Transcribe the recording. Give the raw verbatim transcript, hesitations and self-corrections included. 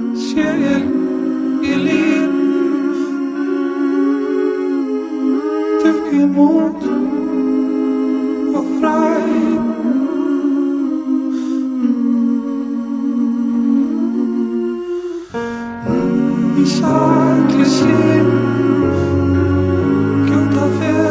ser ele teve emot och frei. I saklig sinn gud av